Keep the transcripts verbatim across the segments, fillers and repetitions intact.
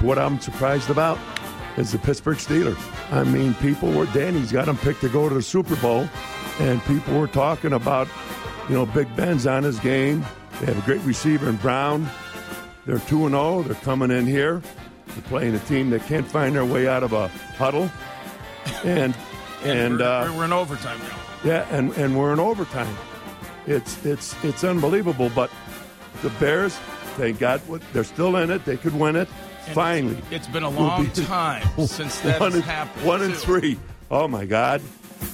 what I'm surprised about is the Pittsburgh Steelers. I mean, people were, Danny's got them picked to go to the Super Bowl, and people were talking about, you know, Big Ben's on his game. They have a great receiver in Brown. They're two and oh. They're coming in here. They're playing a team that can't find their way out of a huddle. And and we're, uh, we're in overtime now. Yeah, and, and we're in overtime. It's it's it's unbelievable. But the Bears, thank God, they're still in it. They could win it. And Finally. It's been a long time since that one has and, happened. One and too. three. Oh, my God.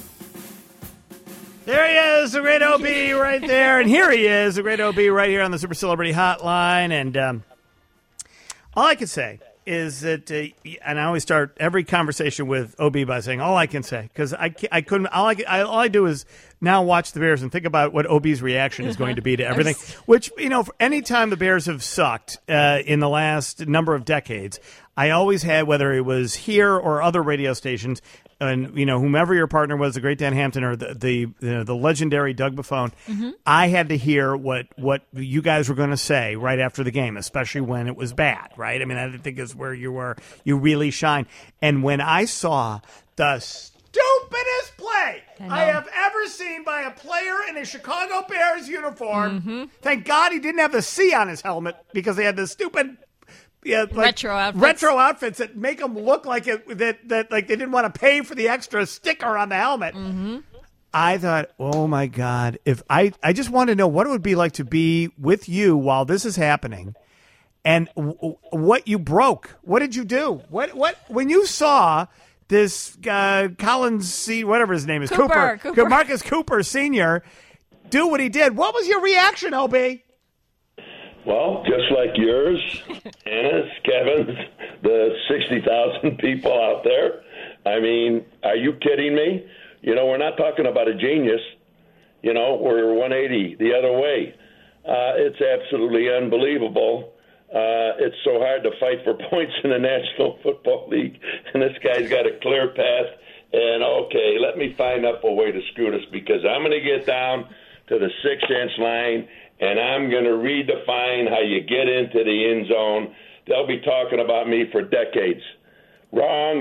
There he is, the great O B right there. And here he is, the great O B right here on the Super Celebrity Hotline. And um, all I can say is that, uh, and I always start every conversation with O B by saying, all I can say, because I, I couldn't, all I, I, all I do is now watch the Bears and think about what O B's reaction is going to be to everything, which, you know, for any time the Bears have sucked uh, in the last number of decades, I always had, whether it was here or other radio stations, and, you know, whomever your partner was, the great Dan Hampton or the the, you know, the legendary Doug Buffone, mm-hmm. I had to hear what, what you guys were going to say right after the game, especially when it was bad, right? I mean, I think is where you were, you really shine. And when I saw the stupidest play I, I have ever seen by a player in a Chicago Bears uniform, mm-hmm. thank God he didn't have the C on his helmet because they had the stupid... Yeah, like retro outfits. Retro outfits that make them look like it that that like they didn't want to pay for the extra sticker on the helmet. Mm-hmm. I thought, oh my God, if I I just want to know what it would be like to be with you while this is happening, and w- what you broke. What did you do? What what when you saw this uh, Collins, C, whatever his name is, Cooper, Cooper, Cooper. Marcus Cooper Senior, do what he did? What was your reaction, O B? Well, just like yours, Anna's, Kevin's, the sixty thousand people out there. I mean, are you kidding me? You know, we're not talking about a genius. You know, we're one eighty the other way. Uh, it's absolutely unbelievable. Uh, it's so hard to fight for points in the National Football League, and this guy's got a clear path. And, okay, let me find up a way to screw this because I'm going to get down to the six-inch line, and I'm going to redefine how you get into the end zone. They'll be talking about me for decades. Wrong.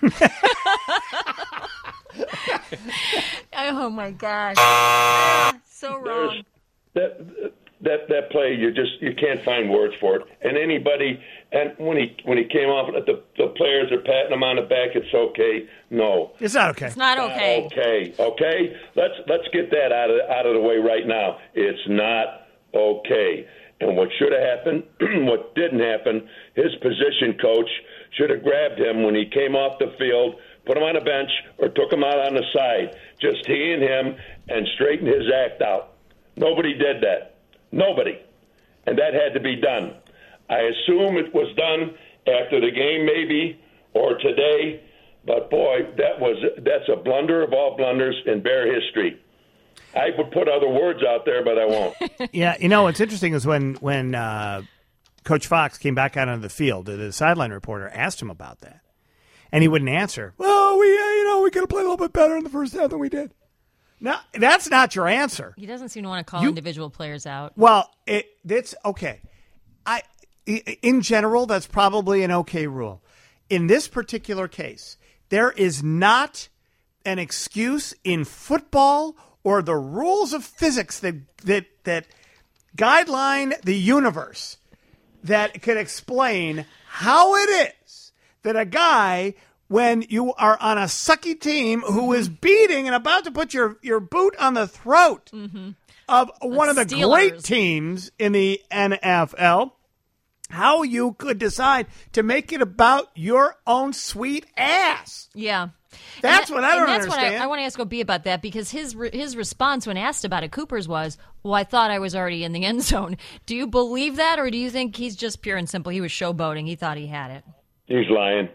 Oh, my gosh. Ah, so wrong. That, that that play, you just you can't find words for it. And anybody, and when he when he came off, the, the players are patting him on the back. It's okay. No. It's not okay. It's not okay. Not okay. Okay? Let's, let's get that out of, out of the way right now. It's not okay. And what should have happened, what didn't happen, his position coach should have grabbed him when he came off the field, put him on a bench, or took him out on the side. Just he and him and straighten his act out. Nobody did that. Nobody. And that had to be done. I assume it was done after the game maybe or today, but boy, that was that's a blunder of all blunders in Bear history. I would put other words out there, but I won't. Yeah, you know, what's interesting is when, when uh, Coach Fox came back out onto the field, the sideline reporter asked him about that, and he wouldn't answer. Well, we, uh, you know, we could have played a little bit better in the first half than we did. No, that's not your answer. He doesn't seem to want to call You- individual players out. Well, it, it's okay. I, i- in general, that's probably an okay rule. In this particular case, there is not an excuse in football or the rules of physics that that that guideline the universe that could explain how it is that a guy, when you are on a sucky team who is beating and about to put your, your boot on the throat Mm-hmm. of one of the Steelers. great teams in the N F L, how you could decide to make it about your own sweet ass. Yeah. That's And what that- I don't and that's understand. what I, I want to ask O B about that, because his re- his response when asked about it, Cooper's was, well, I thought I was already in the end zone. Do you believe that, or do you think he's just pure and simple? He was showboating. He thought he had it. He's lying.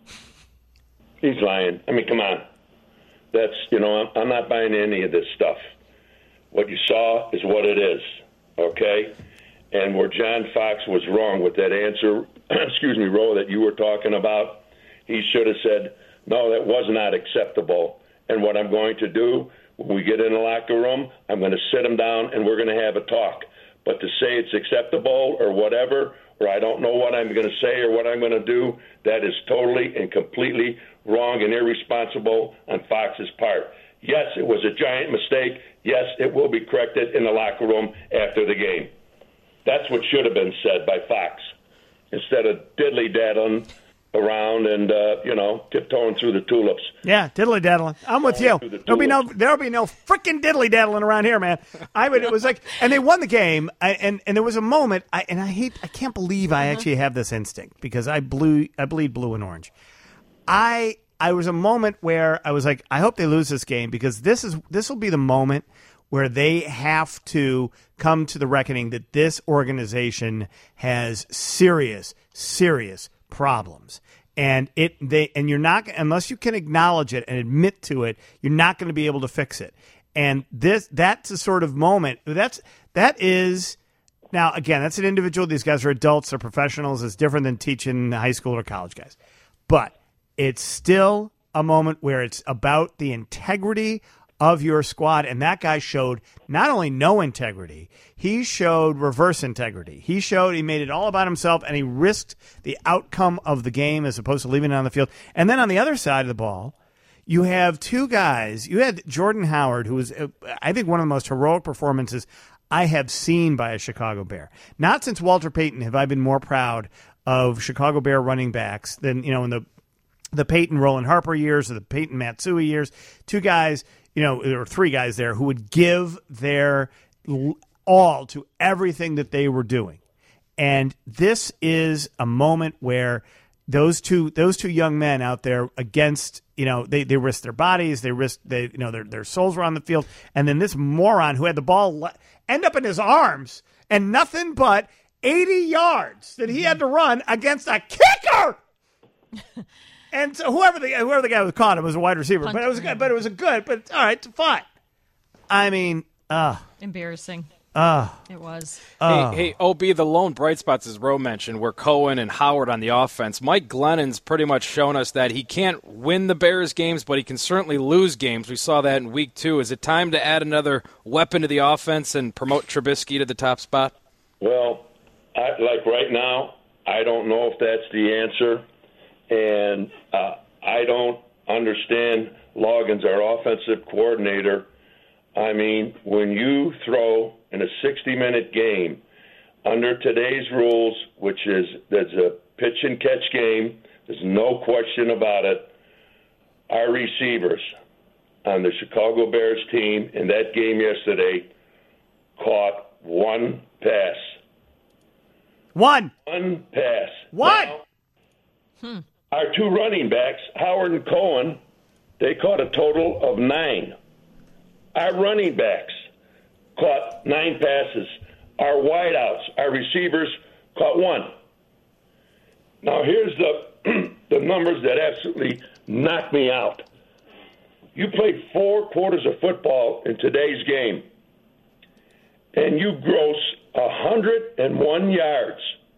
He's lying. I mean, come on. That's, you know, I'm, I'm not buying any of this stuff. What you saw is what it is, okay? And where John Fox was wrong with that answer, excuse me, Ro, that you were talking about, he should have said, no, that was not acceptable. And what I'm going to do when we get in the locker room, I'm going to sit him down and we're going to have a talk. But to say it's acceptable or whatever, or I don't know what I'm going to say or what I'm going to do, that is totally and completely wrong and irresponsible on Fox's part. Yes, it was a giant mistake. Yes, it will be corrected in the locker room after the game. That's what should have been said by Fox instead of diddly-daddling around and, uh, you know, tiptoeing through the tulips. Yeah, diddly-daddling. I'm with you. The There'll be no, there'll be no freaking diddly-daddling around here, man. I would. It was like, and they won the game, I, and and there was a moment, I, and I hate, I can't believe I actually have this instinct because I blew, I bleed blue and orange. I, I was a moment where I was like, I hope they lose this game because this is, this will be the moment where they have to come to the reckoning that this organization has serious, serious problems. And it they and you're not unless you can acknowledge it and admit to it, you're not going to be able to fix it. And this that's a sort of moment. That's that is now again, that's an individual. These guys are adults, they're professionals. It's different than teaching high school or college guys. But it's still a moment where it's about the integrity of your squad, and that guy showed not only no integrity, he showed reverse integrity. He showed he made it all about himself, and he risked the outcome of the game as opposed to leaving it on the field. And then on the other side of the ball, you have two guys. You had Jordan Howard, who was, I think, one of the most heroic performances I have seen by a Chicago Bear. Not since Walter Payton have I been more proud of Chicago Bear running backs than, you know, in the the Peyton Roland Harper years or the Peyton Matsui years. Two guys, you know, there were three guys there who would give their all to everything that they were doing. And this is a moment where those two those two young men out there against, you know, they, they risked their bodies, they risked, they, you know, their, their souls were on the field. And then this moron who had the ball end up in his arms and nothing but eighty yards that he had to run against a kicker. And so whoever the whoever the guy was caught him was a wide receiver, but it was good. But it was a good. But all right, fine. I mean, uh embarrassing. Uh it was. Uh, hey, hey, O B, the lone bright spots, as Roe mentioned, were Cohen and Howard on the offense. Mike Glennon's pretty much shown us that he can't win the Bears games, but he can certainly lose games. We saw that in week two. Is it time to add another weapon to the offense and promote Trubisky to the top spot? Well, I, like right now, I don't know if that's the answer. And uh, I don't understand Loggins, our offensive coordinator. I mean, when you throw in a sixty-minute game under today's rules, which is there's a pitch and catch game, there's no question about it, our receivers on the Chicago Bears team in that game yesterday caught one pass. One. One pass. One. Now, hmm. Our two running backs, Howard and Cohen, they caught a total of nine. Our running backs caught nine passes. Our wideouts, our receivers, caught one. Now, here's the the numbers that absolutely knock me out. You played four quarters of football in today's game, and you gross one hundred one yards.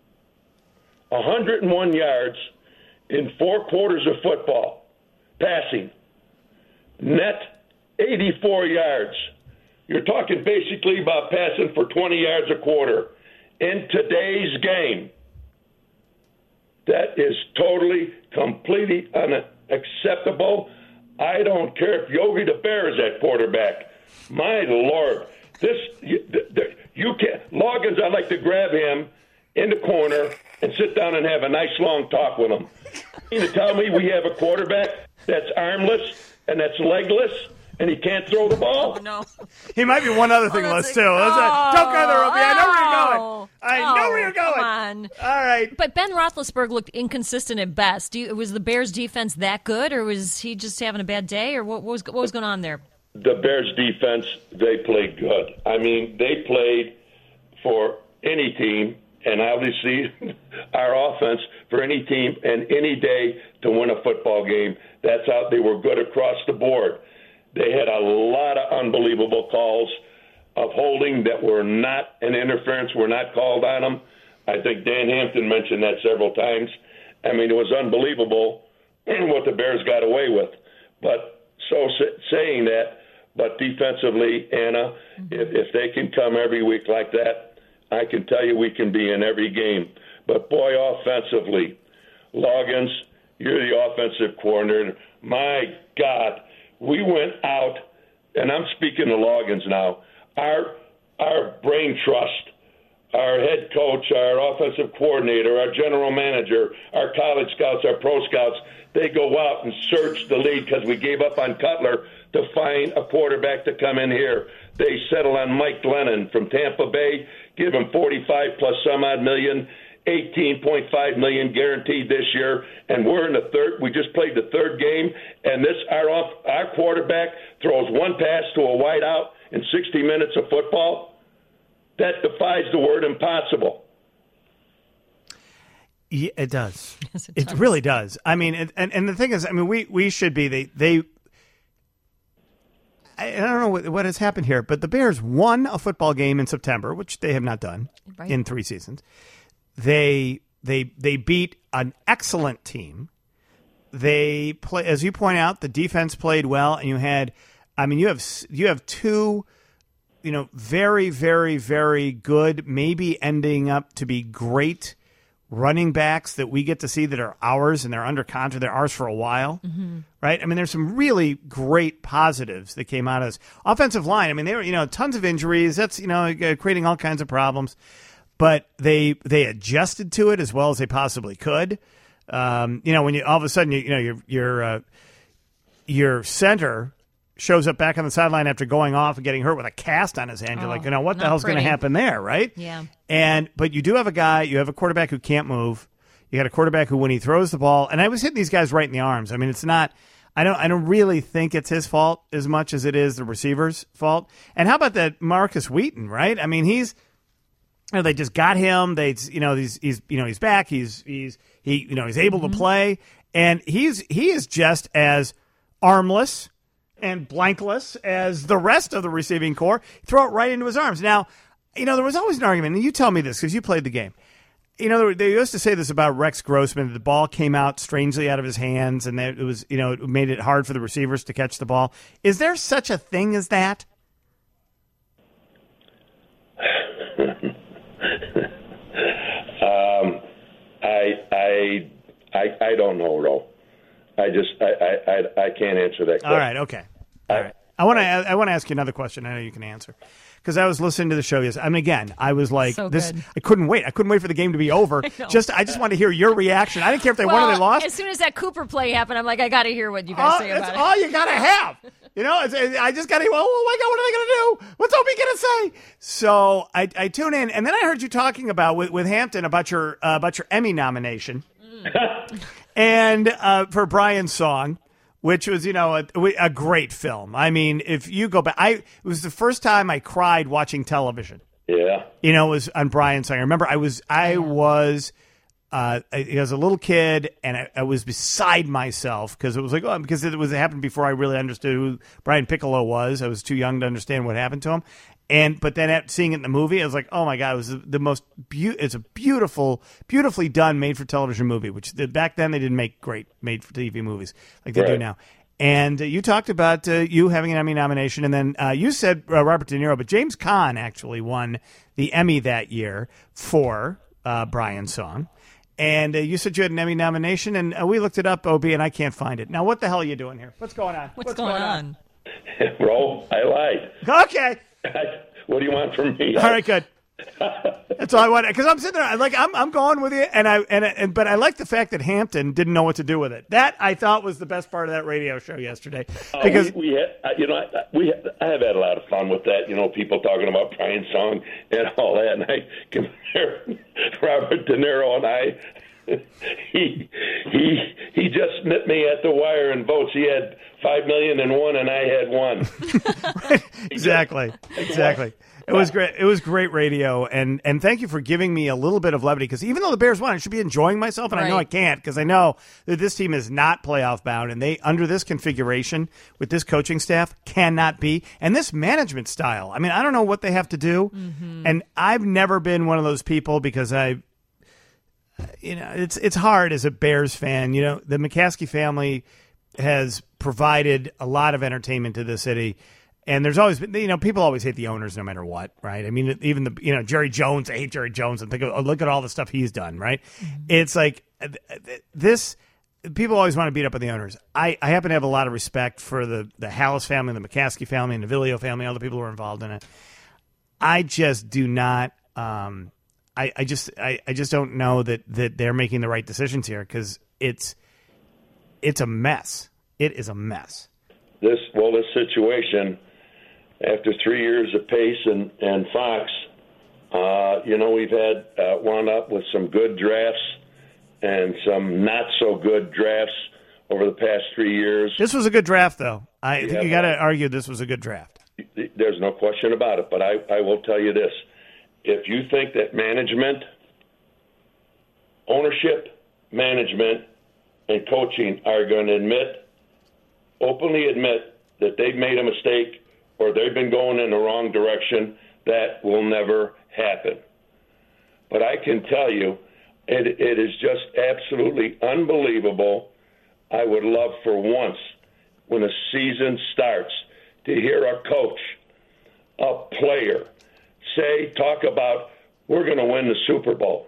one hundred one yards in four quarters of football, passing. Net, eighty-four yards. You're talking basically about passing for twenty yards a quarter. In today's game, that is totally, completely unacceptable. I don't care if Yogi the Bear is at quarterback. My Lord, this you, you can't. Loggins, I'd like to grab him in the corner and sit down and have a nice long talk with him. You mean to tell me we have a quarterback that's armless and that's legless and he can't throw the ball? Oh, no. He might be one other thing, oh, Les, like, too. Oh, Don't go there, Opie. I know where you're going. I oh, know where you're going. Come on. All right. But Ben Roethlisberger looked inconsistent at best. Do you, was the Bears' defense that good, or was he just having a bad day, or what, what was what was going on there? The Bears' defense, they played good. I mean, they played for any team, and obviously our offense for any team and any day to win a football game. That's how they were good across the board. They had a lot of unbelievable calls of holding that were not an interference, were not called on them. I think Dan Hampton mentioned that several times. I mean, it was unbelievable what the Bears got away with. But so saying that, but defensively, Anna, mm-hmm. if, if they can come every week like that, I can tell you we can be in every game. But, boy, offensively, Loggins, you're the offensive coordinator. My God, we went out, and I'm speaking to Loggins now, our our brain trust, our head coach, our offensive coordinator, our general manager, our college scouts, our pro scouts, they go out and search the league because we gave up on Cutler to find a quarterback to come in here. They settle on Mike Glennon from Tampa Bay, give him forty-five plus some odd million, eighteen point five million guaranteed this year, and we're in the third. We just played the third game, and this our off, our quarterback throws one pass to a wide out in sixty minutes of football. That defies the word impossible. Yeah, it does. Yes, it it does. really does. I mean, and, and and the thing is, I mean, we we should be they they. I don't know what, what has happened here, but the Bears won a football game in September, which they have not done Right. in three seasons. They they they beat an excellent team. They play, as you point out, the defense played well, and you had, I mean, you have you have two, you know, very very very good, maybe ending up to be great running backs that we get to see that are ours and they're under contract. They're ours for a while, mm-hmm. right? I mean, there's some really great positives that came out of this offensive line. I mean, they were, you know, tons of injuries. That's, you know, creating all kinds of problems, but they they adjusted to it as well as they possibly could. Um, you know, when you all of a sudden you, you know your your uh, your center shows up back on the sideline after going off and getting hurt with a cast on his hand. You're Oh, like, you know, what the not hell's going to pretty. happen there, right? Yeah. And but you do have a guy, you have a quarterback who can't move. You got a quarterback who, when he throws the ball, and I was hitting these guys right in the arms. I mean, it's not. I don't. I don't really think it's his fault as much as it is the receiver's fault. And how about that Marcus Wheaton? Right? I mean, he's. You know, they just got him. They, you know, he's, he's, you know, he's back. He's, he's, he, you know, he's able Mm-hmm. to play, and he's, he is just as armless and blankless as the rest of the receiving core. Throw it right into his arms. Now, you know, there was always an argument, and you tell me this because you played the game. You know, they used to say this about Rex Grossman. The ball came out strangely out of his hands, and that it was, you know, it made it hard for the receivers to catch the ball. Is there such a thing as that? um, I, I, I, I don't know, Ro. I just, I, I, I, I can't answer that question. All right, okay. All right. I want to, I want to ask you another question. I know you can answer. Because I was listening to the show yesterday. I mean, again, I was like, So this. good. I couldn't wait. I couldn't wait for the game to be over. I know. Just, I just wanted to hear your reaction. I didn't care if they won or they lost. As soon as that Cooper play happened, I'm like, I got to hear what you guys all, say that's about it. all you gotta have. You know, it's, it, I just gotta. Oh my God, what are they gonna do? What's Opie gonna say? So I, I tune in, and then I heard you talking about with, with Hampton about your uh, about your Emmy nomination, and uh, for Brian's Song, which was, you know, a, a great film. I mean, if you go back, I it was the first time I cried watching television. Yeah. You know, it was on Brian's Song. I remember I was I was. Uh, I, I was a little kid, and I, I was beside myself because it was like, oh, because it was it happened before I really understood who Brian Piccolo was. I was too young to understand what happened to him, and but then at seeing it in the movie, I was like, oh my God, it was the, the most be- it's a beautiful, beautifully done made for television movie. Which the, back then they didn't make great made for T V movies like they Right. do now. And uh, you talked about uh, you having an Emmy nomination, and then uh, you said uh, Robert De Niro, but James Caan actually won the Emmy that year for uh, Brian's Song. And uh, you said you had an Emmy nomination, and uh, we looked it up, O B, and I can't find it. Now, what the hell are you doing here? What's going on? What's, going, on? Ro, I lied. Okay. What do you want from me? All right, good. That's all I want. Because I'm sitting there, I like I'm I'm going with you, and I and, and but I like the fact that Hampton didn't know what to do with it. That I thought was the best part of that radio show yesterday. Because uh, we, we had, uh, you know, I, we had, I have had a lot of fun with that. You know, people talking about Brian's Song and all that, and I compare Robert De Niro and I. He he he just nipped me at the wire in votes. He had five million and one, and I had one. Right. Exactly, exactly. It was great. It was great radio, and and thank you for giving me a little bit of levity. Because even though the Bears won, I should be enjoying myself, and I know Right. I can't because I know that this team is not playoff bound, and they under this configuration with this coaching staff cannot be, and this management style. I mean, I don't know what they have to do, and I've never been one of those people because I. You know, it's it's hard as a Bears fan. You know, the McCaskey family has provided a lot of entertainment to the city. And there's always been, you know, people always hate the owners no matter what, right? I mean, even the, you know, Jerry Jones, I hate Jerry Jones and think of, oh, look at all the stuff he's done, right? Mm-hmm. It's like this, people always want to beat up on the owners. I, I happen to have a lot of respect for the, the Hallis family, the McCaskey family, and the Villio family, all the people who are involved in it. I just do not, um, I, I just, I, I just don't know that, that they're making the right decisions here because it's, it's a mess. It is a mess. This, well, this situation, after three years of Pace and, and Fox, uh, you know, we've had uh, wound up with some good drafts and some not so good drafts over the past three years. This was a good draft, though. I yeah, think you got to argue this was a good draft. There's no question about it. But I, I will tell you this. If you think that management, ownership, management, and coaching are going to admit, openly admit that they've made a mistake or they've been going in the wrong direction, that will never happen. But I can tell you, it, it is just absolutely unbelievable. I would love for once, when a season starts, to hear a coach, a player, say, talk about, we're going to win the Super Bowl.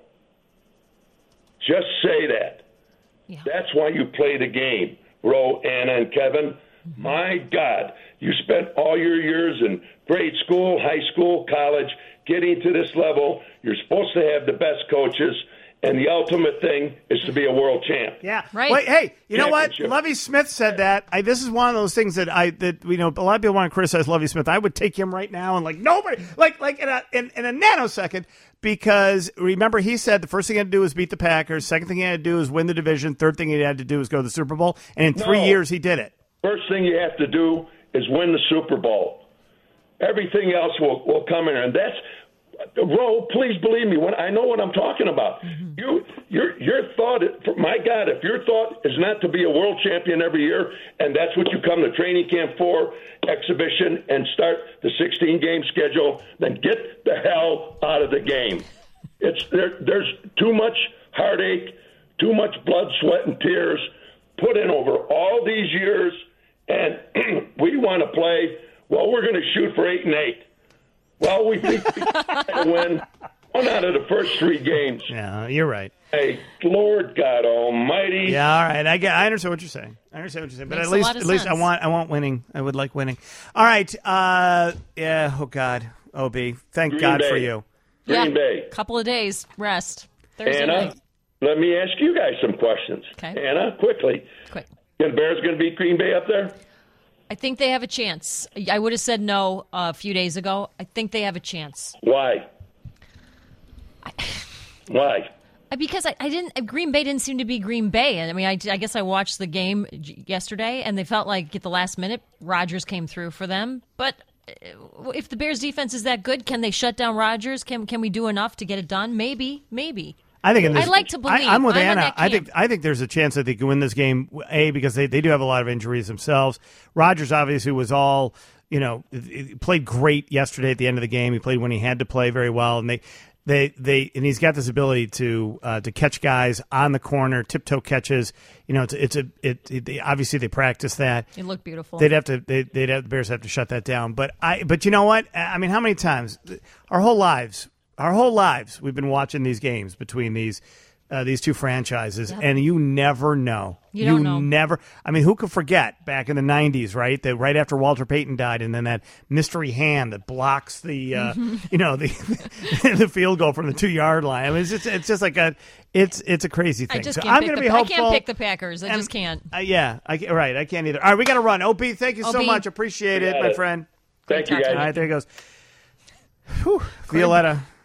Just say that. Yeah. That's why you play the game, Ro, Anna, and Kevin. Mm-hmm. My God, you spent all your years in grade school, high school, college, getting to this level. You're supposed to have the best coaches, and the ultimate thing is to be a world champ. Yeah, right. Wait, hey, you know what? Lovie Smith said that. I, this is one of those things that I that you know a lot of people want to criticize Lovie Smith. I would take him right now and like nobody, like like in a in, in a nanosecond. Because remember, he said the first thing he had to do was beat the Packers. Second thing he had to do was win the division. Third thing he had to do was go to the Super Bowl. And in three no. years, he did it. First thing you have to do is win the Super Bowl. Everything else will, will come in. And that's, Ro, please believe me, when I know what I'm talking about. Mm-hmm. You, your, your thought, my God, if your thought is not to be a world champion every year, and that's what you come to training camp for, exhibition, and start the sixteen-game schedule, then get the hell out of the game. It's there. There's too much heartache, too much blood, sweat, and tears put in over all these years, and we want to play, well, we're going to shoot for eight and eight. Well, we think we can win one out of the first three games. Yeah, you're right. Hey, Lord God Almighty. Yeah, all right. I get. I understand what you're saying. I understand what you're saying. But Makes at least, at at least, sense. I want, I want winning. I would like winning. All right. Uh, yeah. Oh God. O B. Thank Green God Bay. for you. Green yeah. Bay. Couple of days rest. Thursday Anna, night. let me ask you guys some questions. Okay. Anna, quickly. Quick. The Bears going to beat Green Bay up there? I think they have a chance. I would have said no uh, a few days ago. I think they have a chance. Why? I, Why? Because I, I didn't. Green Bay didn't seem to be Green Bay, and I mean, I, I guess I watched the game yesterday, and they felt like at the last minute, Rodgers came through for them. But if the Bears' defense is that good, can they shut down Rodgers? Can can we do enough to get it done? Maybe, maybe. I think in this, I like to believe. I, I'm with I'm Anna. I think I think there's a chance that they can win this game. A, because they, they do have a lot of injuries themselves. Rodgers obviously was all you know played great yesterday at the end of the game. He played when he had to play very well, and they they they and he's got this ability to uh, to catch guys on the corner, tiptoe catches. You know, it's it's a it, it they, obviously they practice that. It looked beautiful. They'd have to they, they'd have the Bears have to shut that down. But I but you know what? I mean, how many times our whole lives. Our whole lives, we've been watching these games between these uh, these two franchises, yep. and you never know. You don't know. never. I mean, who could forget back in the nineties, right? That right after Walter Payton died, and then that mystery hand that blocks the, uh, you know, the the field goal from the two yard line. I mean, it's just it's just like a it's it's a crazy thing. I just so can't I'm pick going to the, be hopeful. I can't pick the Packers. I and, just can't. Uh, yeah, I, right. I can't either. All right, we got to run. O B, thank you so O B. much. Appreciate it, my it. friend. Thank you, guys. All right, there he goes. Whew. Violetta.